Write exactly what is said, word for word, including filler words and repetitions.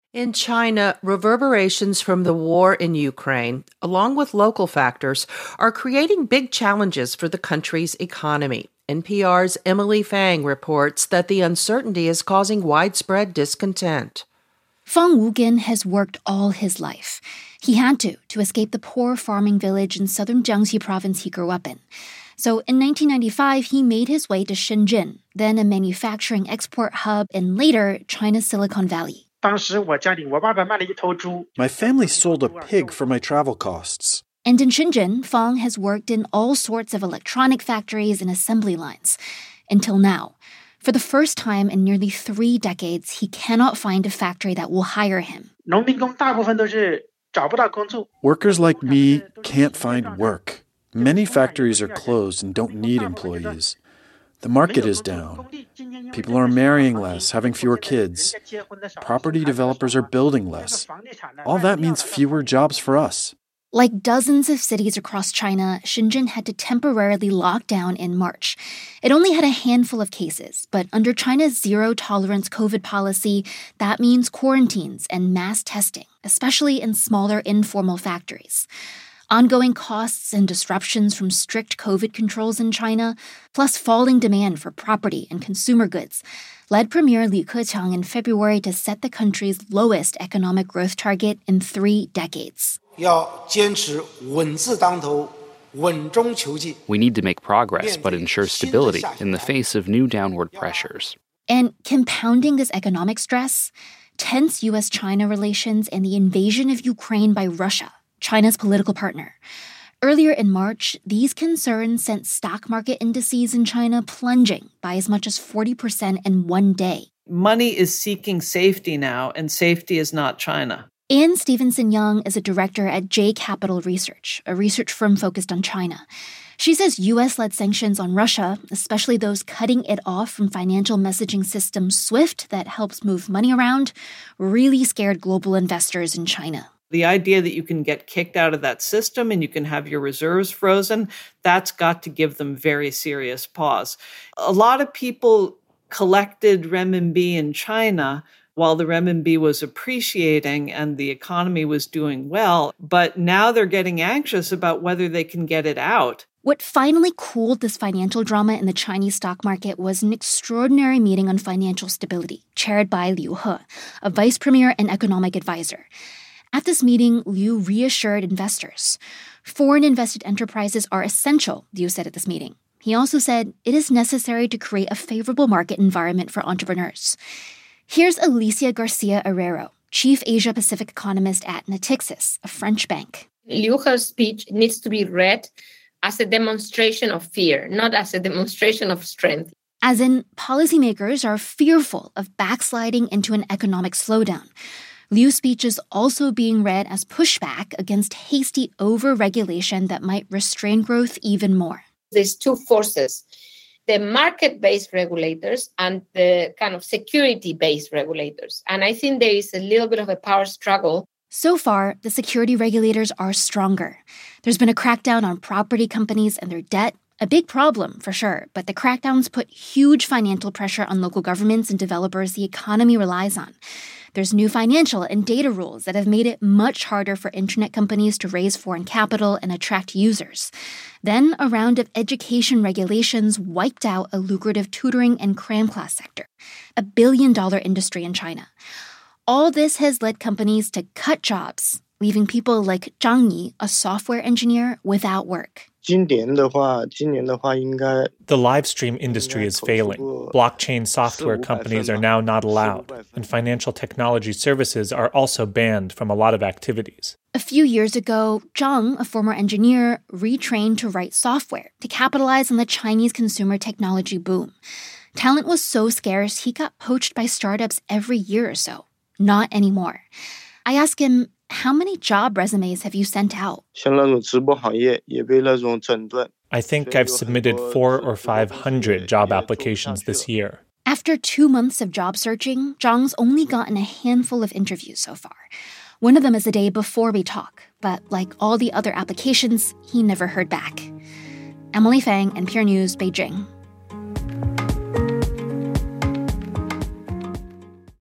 In China, reverberations from the war in Ukraine, along with local factors, are creating big challenges for the country's economy. N P R's Emily Fang reports that the uncertainty is causing widespread discontent. Fang Wugin has worked all his life. He had to, to escape the poor farming village in southern Jiangxi province he grew up in. So in nineteen ninety-five, he made his way to Shenzhen, then a manufacturing export hub, and later China's Silicon Valley. My family sold a pig for my travel costs. And in Shenzhen, Fang has worked in all sorts of electronic factories and assembly lines. Until now. For the first time in nearly three decades, he cannot find a factory that will hire him. Workers like me can't find work. Many factories are closed and don't need employees. The market is down. People are marrying less, having fewer kids. Property developers are building less. All that means fewer jobs for us. Like dozens of cities across China, Shenzhen had to temporarily lock down in March. It only had a handful of cases, but under China's zero-tolerance COVID policy, that means quarantines and mass testing, especially in smaller informal factories. Ongoing costs and disruptions from strict COVID controls in China, plus falling demand for property and consumer goods, led Premier Li Keqiang in February to set the country's lowest economic growth target in three decades. We need to make progress, but ensure stability in the face of new downward pressures. And compounding this economic stress, tense U S China relations and the invasion of Ukraine by Russia, China's political partner. Earlier in March, these concerns sent stock market indices in China plunging by as much as forty percent in one day. Money is seeking safety now, and safety is not China. Anne Stevenson Young is a director at J Capital Research, a research firm focused on China. She says U S-led sanctions on Russia, especially those cutting it off from financial messaging system SWIFT that helps move money around, really scared global investors in China. The idea that you can get kicked out of that system and you can have your reserves frozen, that's got to give them very serious pause. A lot of people collected renminbi in China while the renminbi was appreciating and the economy was doing well, but now they're getting anxious about whether they can get it out. What finally cooled this financial drama in the Chinese stock market was an extraordinary meeting on financial stability, chaired by Liu He, a vice premier and economic advisor. At this meeting, Liu reassured investors. Foreign invested enterprises are essential, Liu said at this meeting. He also said it is necessary to create a favorable market environment for entrepreneurs. Here's Alicia Garcia Herrero, chief Asia-Pacific economist at Natixis, a French bank. Liu's speech needs to be read as a demonstration of fear, not as a demonstration of strength. As in, policymakers are fearful of backsliding into an economic slowdown. Liu's speech is also being read as pushback against hasty over-regulation that might restrain growth even more. There's two forces, the market-based regulators and the kind of security-based regulators. And I think there is a little bit of a power struggle. So far, the security regulators are stronger. There's been a crackdown on property companies and their debt, a big problem for sure, but the crackdowns put huge financial pressure on local governments and developers the economy relies on. There's new financial and data rules that have made it much harder for internet companies to raise foreign capital and attract users. Then a round of education regulations wiped out a lucrative tutoring and cram class sector, a billion-dollar industry in China. All this has led companies to cut jobs, leaving people like Zhang Yi, a software engineer, without work. The live stream industry is failing. Blockchain software companies are now not allowed, and financial technology services are also banned from a lot of activities. A few years ago, Zhang, a former engineer, retrained to write software to capitalize on the Chinese consumer technology boom. Talent was so scarce, he got poached by startups every year or so. Not anymore. I asked him, how many job resumes have you sent out? I think I've submitted four or five hundred job applications this year. After two months of job searching, Zhang's only gotten a handful of interviews so far. One of them is the day before we talk, but like all the other applications, he never heard back. Emily Fang, N P R News, Beijing.